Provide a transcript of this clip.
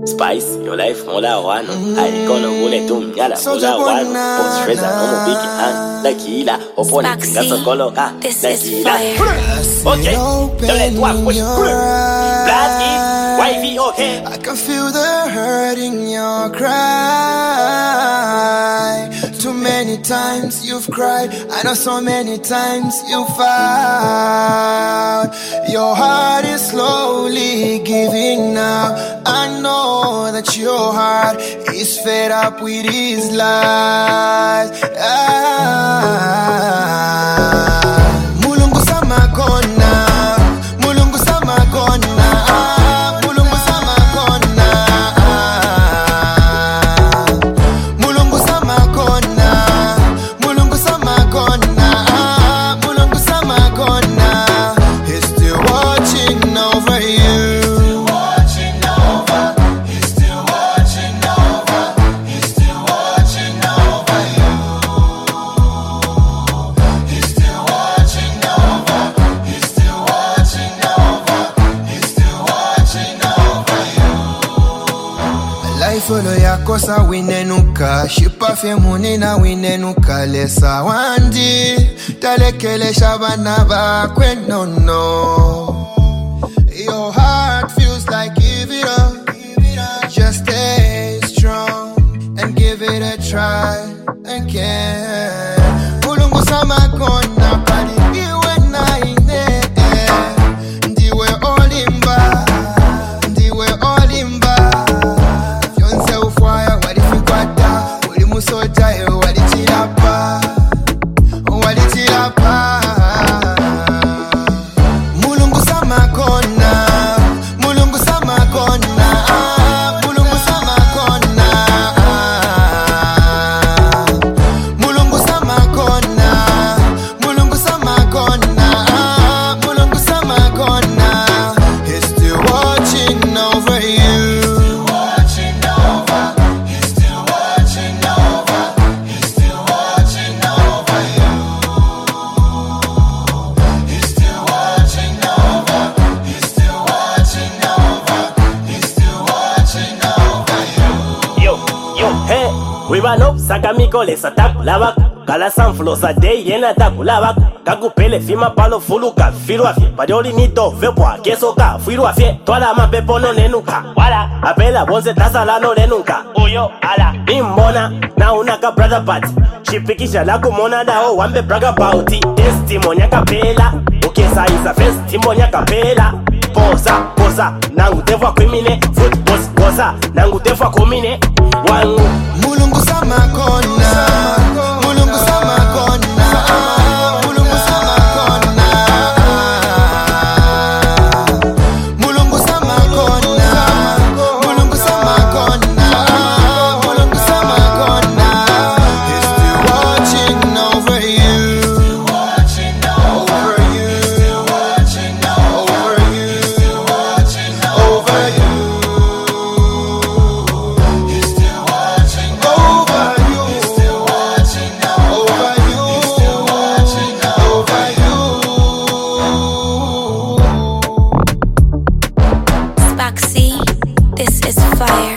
Spice, your life mola wano. I gonna gule tum yala mola wano. Post Treza no mo big hand. Dakila, opone tinga koloka. Dakila. Okay, don't let one push. Blasky, wifey, okay. I can feel the hurt in your cry. Too many times you've cried. I know so many times you've fought. Your heart is slowly giving now. I know that your heart is fed up with his lies. Mulungu sama kona, Mulungu sama kona, Mulungu sama kona, Mulungu sama kona, Mulungu sama kona, Mulungu sama kona. He's still watching over you. Follow ya kosa winenuka Shipa femuni na winenuka Lesa wandi Talekele shabana bakwe no no. Your heart feels like give it up. Just stay strong and give it a try again. Mulungu sama kona pali iwe na ine. Ndiwe olimba, ndiwe olimba. Soja walichilapa, walichilapa. Mulungu sama kona, Mulungu sama kona, Mulungu sama kona, Mulungu sama kona, Mulungu sama kona, Mulungu sama kona. He's still watching over you. We run up, sakamiko le sataku lava. Kala sanflo sa day yena taku lava. Kakupele fima palo fuluka filu afye. Padoli nito vepwa kesoka filu afye. Toala mapepo no nenuka. Wala apela bonse tasala no nenuka. Uyo ala nimbona na unaka brother party. Shipikisha la kumona dao wambe braga bauti. Testimonia kapela. Ukesa isa festimonia kapela. Posa, posa, nangu tefwa kwimine. Foot boss, posa, nangu tefwa kumine. Wangu Mulungu sama kona, Mulungu sama kona, Mulungu sama kona, Mulungu sama kona, Mulungu sama kona, Mulungu sama kona. He's still watching over you, watching over you, watching over you, watching over you. This is fire.